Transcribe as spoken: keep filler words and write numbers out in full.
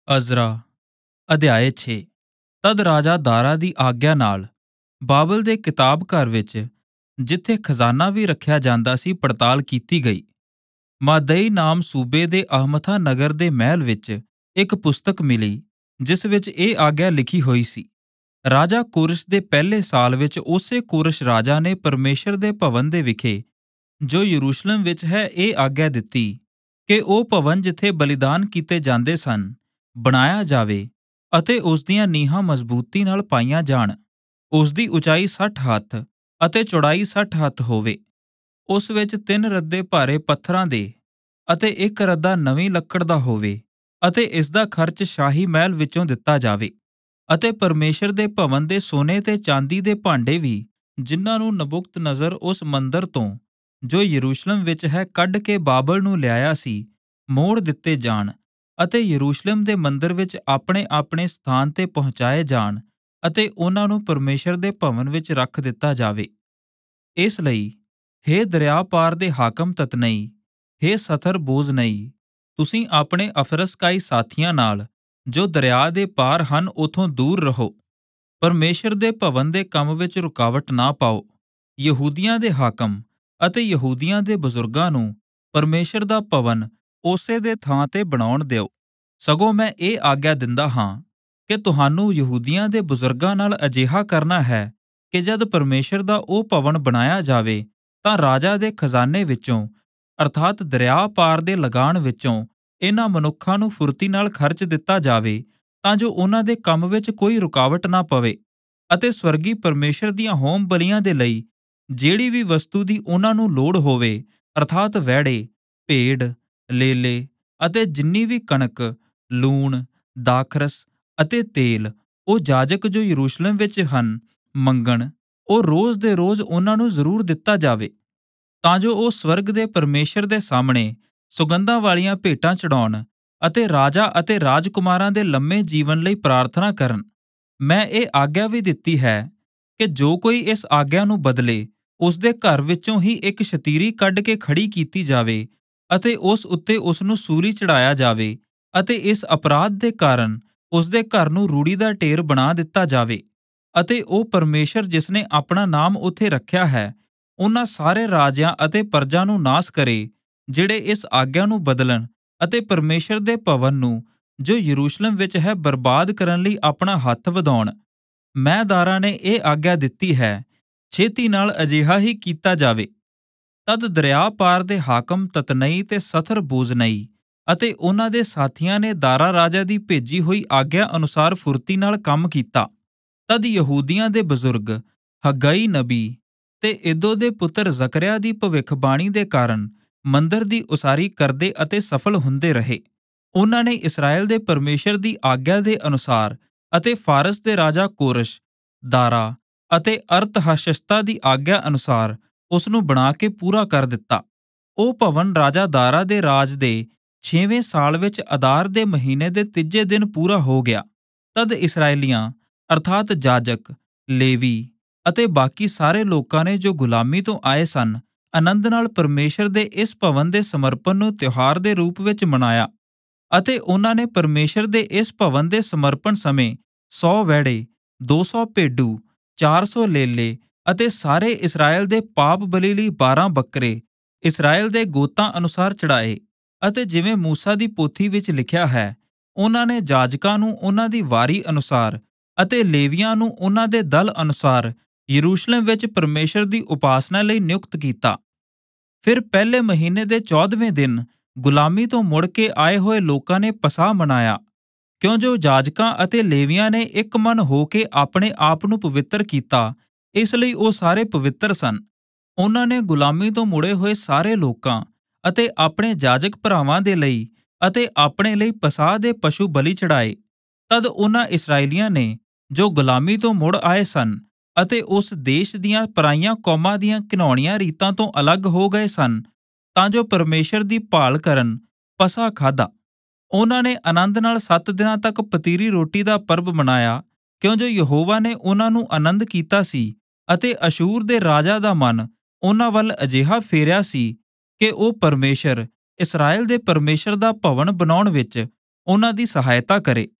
Ezra ਅਧਿਆਇ ਛੇ। ਤਦ ਰਾਜਾ ਦਾਰਾ ਦੀ ਆਗਿਆ ਨਾਲ ਬਾਬਲ ਦੇ ਕਿਤਾਬ ਘਰ ਵਿੱਚ, ਜਿੱਥੇ ਖਜ਼ਾਨਾ ਵੀ ਰੱਖਿਆ ਜਾਂਦਾ ਸੀ, ਪੜਤਾਲ ਕੀਤੀ ਗਈ। ਮਾਦਈ ਨਾਮ ਸੂਬੇ ਦੇ ਅਹਮਥਾ ਨਗਰ ਦੇ ਮਹਿਲ ਵਿੱਚ ਇੱਕ ਪੁਸਤਕ ਮਿਲੀ, ਜਿਸ ਵਿੱਚ ਇਹ ਆਗਿਆ ਲਿਖੀ ਹੋਈ ਸੀ। ਰਾਜਾ ਕੋਰਸ਼ ਦੇ ਪਹਿਲੇ ਸਾਲ ਵਿੱਚ ਉਸੇ ਕੋਰਸ਼ ਰਾਜਾ ਨੇ ਪਰਮੇਸ਼ਰ ਦੇ ਭਵਨ ਦੇ ਵਿਖੇ, ਜੋ ਯਰੂਸ਼ਲਮ ਵਿੱਚ ਹੈ, ਇਹ ਆਗਿਆ ਦਿੱਤੀ ਕਿ ਉਹ ਭਵਨ ਜਿੱਥੇ ਬਲੀਦਾਨ ਕੀਤੇ ਜਾਂਦੇ ਸਨ, ਬਣਾਇਆ ਜਾਵੇ ਅਤੇ ਉਸ ਦੀਆਂ ਨੀਹਾਂ ਮਜ਼ਬੂਤੀ ਨਾਲ ਪਾਈਆਂ ਜਾਣ। ਉਸ ਦੀ ਉਚਾਈ ਸੱਠ ਹੱਥ ਅਤੇ ਚੌੜਾਈ ਸੱਠ ਹੱਥ ਹੋਵੇ। ਉਸ ਵਿੱਚ ਤਿੰਨ ਰੱਦੇ ਭਾਰੇ ਪੱਥਰਾਂ ਦੇ ਅਤੇ ਇੱਕ ਰੱਦਾ ਨਵੀਂ ਲੱਕੜ ਦਾ ਹੋਵੇ, ਅਤੇ ਇਸ ਦਾ ਖਰਚ ਸ਼ਾਹੀ ਮਹਿਲ ਵਿੱਚੋਂ ਦਿੱਤਾ ਜਾਵੇ। ਅਤੇ ਪਰਮੇਸ਼ਰ ਦੇ ਭਵਨ ਦੇ ਸੋਨੇ ਤੇ ਚਾਂਦੀ ਦੇ ਭਾਂਡੇ ਵੀ, ਜਿਨ੍ਹਾਂ ਨੂੰ ਨਬੁਕਦਨਜ਼ਰ ਉਸ ਮੰਦਰ ਤੋਂ, ਜੋ ਯਰੂਸ਼ਲਮ ਵਿੱਚ ਹੈ, ਕੱਢ ਕੇ ਬਾਬਲ ਨੂੰ ਲਿਆਇਆ ਸੀ, ਮੋੜ ਦਿੱਤੇ ਜਾਣ ਅਤੇ ਯਰੂਸ਼ਲਮ ਦੇ ਮੰਦਰ ਵਿੱਚ ਆਪਣੇ ਆਪਣੇ ਸਥਾਨ ਤੇ ਪਹੁੰਚਾਏ ਜਾਣ, ਅਤੇ ਉਹਨਾਂ ਨੂੰ ਪਰਮੇਸ਼ਰ ਦੇ ਭਵਨ ਵਿੱਚ ਰੱਖ ਦਿੱਤਾ ਜਾਵੇ। ਇਸ ਲਈ, ਹੇ ਦਰਿਆ ਪਾਰ ਦੇ ਹਾਕਮ ਤਤਨਈ, ਹੇ ਸਥਰ ਬੋਜ਼ਨਈ, ਤੁਸੀਂ ਆਪਣੇ ਅਫਰਸਕਾਈ ਸਾਥੀਆਂ ਨਾਲ, ਜੋ ਦਰਿਆ ਦੇ ਪਾਰ ਹਨ, ਉਥੋਂ ਦੂਰ ਰਹੋ। ਪਰਮੇਸ਼ਰ ਦੇ ਭਵਨ ਦੇ ਕੰਮ ਵਿੱਚ ਰੁਕਾਵਟ ਨਾ ਪਾਓ। ਯਹੂਦੀਆਂ ਦੇ ਹਾਕਮ ਅਤੇ ਯਹੂਦੀਆਂ ਦੇ ਬਜ਼ੁਰਗਾਂ ਨੂੰ ਪਰਮੇਸ਼ਰ ਦਾ ਭਵਨ ਉਸੇ ਦੇ ਥਾਂ ਤੇ ਬਣਾਉਣ ਦਿਓ। ਸਗੋਂ ਮੈਂ ਇਹ ਆਗਿਆ ਦਿੰਦਾ ਹਾਂ ਕਿ ਤੁਹਾਨੂੰ ਯਹੂਦੀਆਂ ਦੇ ਬਜ਼ੁਰਗਾਂ ਨਾਲ ਅਜਿਹਾ ਕਰਨਾ ਹੈ ਕਿ ਜਦ ਪਰਮੇਸ਼ਰ ਦਾ ਉਹ ਭਵਨ ਬਣਾਇਆ ਜਾਵੇ, ਤਾਂ ਰਾਜਾ ਦੇ ਖਜ਼ਾਨੇ ਵਿੱਚੋਂ, ਅਰਥਾਤ ਦਰਿਆ ਪਾਰ ਦੇ ਲਗਾਨ ਵਿੱਚੋਂ, ਇਹਨਾਂ ਮਨੁੱਖਾਂ ਨੂੰ ਫੁਰਤੀ ਨਾਲ ਖਰਚ ਦਿੱਤਾ ਜਾਵੇ, ਤਾਂ ਜੋ ਉਹਨਾਂ ਦੇ ਕੰਮ ਵਿੱਚ ਕੋਈ ਰੁਕਾਵਟ ਨਾ ਪਵੇ। ਅਤੇ ਸਵਰਗੀ ਪਰਮੇਸ਼ਰ ਦੀਆਂ ਹੋਮ ਬਲੀਆਂ ਦੇ ਲਈ ਜਿਹੜੀ ਵੀ ਵਸਤੂ ਦੀ ਉਹਨਾਂ ਨੂੰ ਲੋੜ ਹੋਵੇ, ਅਰਥਾਤ ਵਹਿੜੇ, ਭੇਡ, ਲੇਲੇ ਅਤੇ ਜਿੰਨੀ ਵੀ ਕਣਕ, ਲੂਣ, ਦਾਖਰਸ ਅਤੇ ਤੇਲ, ਉਹ ਜਾਜਕ ਜੋ ਯਰੂਸ਼ਲਮ ਵਿੱਚ ਹਨ ਮੰਗਣ, ਉਹ ਰੋਜ਼ ਦੇ ਰੋਜ਼ ਉਹਨਾਂ ਨੂੰ ਜ਼ਰੂਰ ਦਿੱਤਾ ਜਾਵੇ, ਤਾਂ ਜੋ ਉਹ ਸਵਰਗ ਦੇ ਪਰਮੇਸ਼ਰ ਦੇ ਸਾਹਮਣੇ ਸੁਗੰਧਾਂ ਵਾਲੀਆਂ ਭੇਟਾਂ ਚੜਾਉਣ ਅਤੇ ਰਾਜਾ ਅਤੇ ਰਾਜਕੁਮਾਰਾਂ ਦੇ ਲੰਮੇ ਜੀਵਨ ਲਈ ਪ੍ਰਾਰਥਨਾ ਕਰਨ। ਮੈਂ ਇਹ ਆਗਿਆ ਵੀ ਦਿੱਤੀ ਹੈ ਕਿ ਜੋ ਕੋਈ ਇਸ ਆਗਿਆ ਨੂੰ ਬਦਲੇ, ਉਸ ਦੇ ਘਰ ਵਿੱਚੋਂ ਹੀ ਇੱਕ ਸ਼ਤੀਰੀ ਕੱਢ ਕੇ ਖੜੀ ਕੀਤੀ ਜਾਵੇ ਅਤੇ ਉਸ ਉੱਤੇ ਉਸ ਨੂੰ ਸੂਲੀ ਚੜਾਇਆ ਜਾਵੇ, ਅਤੇ ਇਸ ਅਪਰਾਧ ਦੇ ਕਾਰਨ ਉਸ ਦੇ ਘਰ ਨੂੰ ਰੂੜੀ ਦਾ ਢੇਰ ਬਣਾ ਦਿੱਤਾ ਜਾਵੇ। ਅਤੇ ਉਹ ਪਰਮੇਸ਼ਰ, ਜਿਸ ਨੇ ਆਪਣਾ ਨਾਮ ਉੱਥੇ ਰੱਖਿਆ ਹੈ, ਉਹਨਾਂ ਸਾਰੇ ਰਾਜਿਆਂ ਅਤੇ ਪਰਜਾ ਨੂੰ ਨਾਸ ਕਰੇ, ਜਿਹੜੇ ਇਸ ਆਗਿਆ ਨੂੰ ਬਦਲਣ ਅਤੇ ਪਰਮੇਸ਼ਰ ਦੇ ਭਵਨ ਨੂੰ, ਜੋ ਯਰੂਸ਼ਲਮ ਵਿੱਚ ਹੈ, ਬਰਬਾਦ ਕਰਨ ਲਈ ਆਪਣਾ ਹੱਥ ਵਧਾਉਣ। ਮੈਂ ਦਾਰਾ ਨੇ ਇਹ ਆਗਿਆ ਦਿੱਤੀ ਹੈ, ਛੇਤੀ ਨਾਲ ਅਜਿਹਾ ਹੀ ਕੀਤਾ ਜਾਵੇ। ਤਦ ਦਰਿਆ ਪਾਰ ਦੇ ਹਾਕਮ ਤਤਨਈ ਤੇ ਸਥਰ ਬੋਜ਼ਨਈ ਅਤੇ ਉਹਨਾਂ ਦੇ ਸਾਥੀਆਂ ਨੇ ਦਾਰਾ ਰਾਜਾ ਦੀ ਭੇਜੀ ਹੋਈ ਆਗਿਆ ਅਨੁਸਾਰ ਫੁਰਤੀ ਨਾਲ ਕੰਮ ਕੀਤਾ। ਤਦ ਯਹੂਦੀਆਂ ਦੇ ਬਜ਼ੁਰਗ ਹੱਗਾਈ ਨਬੀ ਤੇ ਇਦੋ ਦੇ ਪੁੱਤਰ ਜ਼ਕਰਿਆ ਦੀ ਭਵਿੱਖਬਾਣੀ ਦੇ ਕਾਰਨ ਮੰਦਰ ਦੀ ਉਸਾਰੀ ਕਰਦੇ ਅਤੇ ਸਫਲ ਹੁੰਦੇ ਰਹੇ। ਉਹਨਾਂ ਨੇ ਇਸਰਾਏਲ ਦੇ ਪਰਮੇਸ਼ਰ ਦੀ ਆਗਿਆ ਦੇ ਅਨੁਸਾਰ ਅਤੇ ਫਾਰਸ ਦੇ ਰਾਜਾ ਕੋਰਸ਼, ਦਾਰਾ ਅਤੇ ਅਰਤਹਸ਼ਸਤਾ ਦੀ ਆਗਿਆ ਅਨੁਸਾਰ ਉਸ ਨੂੰ ਬਣਾ ਕੇ ਪੂਰਾ ਕਰ ਦਿੱਤਾ। ਉਹ ਭਵਨ ਰਾਜਾ ਦਾਰਾ ਦੇ ਰਾਜ ਦੇ ਛੇਵੇਂ ਸਾਲ ਵਿੱਚ ਅਦਾਰ ਦੇ ਮਹੀਨੇ ਦੇ ਤੀਜੇ ਦਿਨ ਪੂਰਾ ਹੋ ਗਿਆ। ਤਦ ਇਸਰਾਏਲੀਆਂ, ਅਰਥਾਤ ਜਾਜਕ, ਲੇਵੀ ਅਤੇ ਬਾਕੀ ਸਾਰੇ ਲੋਕਾਂ ਨੇ, ਜੋ ਗੁਲਾਮੀ ਤੋਂ ਆਏ ਸਨ, ਆਨੰਦ ਨਾਲ ਪਰਮੇਸ਼ਰ ਦੇ ਇਸ ਭਵਨ ਦੇ ਸਮਰਪਣ ਨੂੰ ਤਿਉਹਾਰ ਦੇ ਰੂਪ ਵਿੱਚ ਮਨਾਇਆ। ਅਤੇ ਉਹਨਾਂ ਨੇ ਪਰਮੇਸ਼ਰ ਦੇ ਇਸ ਭਵਨ ਦੇ ਸਮਰਪਣ ਸਮੇਂ ਸੌ ਵਹਿੜੇ, ਦੋ ਸੌ ਭੇਡੂ, ਚਾਰ ਸੌ ਲੇਲੇ ਅਤੇ ਸਾਰੇ ਇਸਰਾਏਲ ਦੇ ਪਾਪ ਬਲੀ ਲਈ ਬਾਰਾਂ ਬੱਕਰੇ, ਇਸਰਾਏਲ ਦੇ ਗੋਤਾਂ ਅਨੁਸਾਰ ਚੜਾਏ। ਅਤੇ ਜਿਵੇਂ ਮੂਸਾ ਦੀ ਪੋਥੀ ਵਿੱਚ ਲਿਖਿਆ ਹੈ, ਉਹਨਾਂ ਨੇ ਜਾਜਕਾਂ ਨੂੰ ਉਹਨਾਂ ਦੀ ਵਾਰੀ ਅਨੁਸਾਰ ਅਤੇ ਲੇਵੀਆਂ ਨੂੰ ਉਹਨਾਂ ਦੇ ਦਲ ਅਨੁਸਾਰ ਯਰੂਸ਼ਲਮ ਵਿੱਚ ਪਰਮੇਸ਼ਰ ਦੀ ਉਪਾਸਨਾ ਲਈ ਨਿਯੁਕਤ ਕੀਤਾ। ਫਿਰ ਪਹਿਲੇ ਮਹੀਨੇ ਦੇ ਚੌਦਵੇਂ ਦਿਨ ਗੁਲਾਮੀ ਤੋਂ ਮੁੜ ਕੇ ਆਏ ਹੋਏ ਲੋਕਾਂ ਨੇ ਪਸਾਹ ਮਨਾਇਆ, ਕਿਉਂ ਜੋ ਜਾਜਕਾਂ ਅਤੇ ਲੇਵੀਆਂ ਨੇ ਇੱਕ ਮਨ ਹੋ ਕੇ ਆਪਣੇ ਆਪ ਨੂੰ ਪਵਿੱਤਰ ਕੀਤਾ, ਇਸ ਲਈ ਉਹ ਸਾਰੇ ਪਵਿੱਤਰ ਸਨ। ਉਹਨਾਂ ਨੇ ਗੁਲਾਮੀ ਤੋਂ ਮੁੜੇ ਹੋਏ ਸਾਰੇ ਲੋਕਾਂ ਅਤੇ ਆਪਣੇ ਜਾਜਕ ਭਰਾਵਾਂ ਦੇ ਲਈ ਅਤੇ ਆਪਣੇ ਲਈ ਪਸਾਹ ਦੇ ਪਸ਼ੂ ਬਲੀ ਚੜਾਏ। ਤਦ ਉਹਨਾਂ ਇਸਰਾਏਲੀਆਂ ਨੇ, ਜੋ ਗੁਲਾਮੀ ਤੋਂ ਮੁੜ ਆਏ ਸਨ ਅਤੇ ਉਸ ਦੇਸ਼ ਦੀਆਂ ਪਰਾਈਆਂ ਕੌਮਾਂ ਦੀਆਂ ਘਿਨਾਉਣੀਆਂ ਰੀਤਾਂ ਤੋਂ ਅਲੱਗ ਹੋ ਗਏ ਸਨ, ਤਾਂ ਜੋ ਪਰਮੇਸ਼ਰ ਦੀ ਭਾਲ ਕਰਨ ਪਸਾ ਖਾਧਾ। ਉਹਨਾਂ ਨੇ ਆਨੰਦ ਨਾਲ ਸੱਤ ਦਿਨਾਂ ਤੱਕ ਪਤੀਰੀ ਰੋਟੀ ਦਾ ਪਰਬ ਮਨਾਇਆ, ਕਿਉਂ ਜੋ ਯਹੋਵਾ ਨੇ ਉਹਨਾਂ ਨੂੰ ਆਨੰਦ ਕੀਤਾ ਸੀ, ਅਤੇ ਅਸ਼ੂਰ ਦੇ ਰਾਜਾ ਦਾ ਮਨ ਉਹਨਾਂ ਵੱਲ ਅਜਿਹਾ ਫੇਰਿਆ ਸੀ ਕਿ ਉਹ ਪਰਮੇਸ਼ਰ, ਇਸਰਾਏਲ ਦੇ ਪਰਮੇਸ਼ਰ ਦਾ ਭਵਨ ਬਣਾਉਣ ਵਿੱਚ ਉਹਨਾਂ ਦੀ ਸਹਾਇਤਾ ਕਰੇ।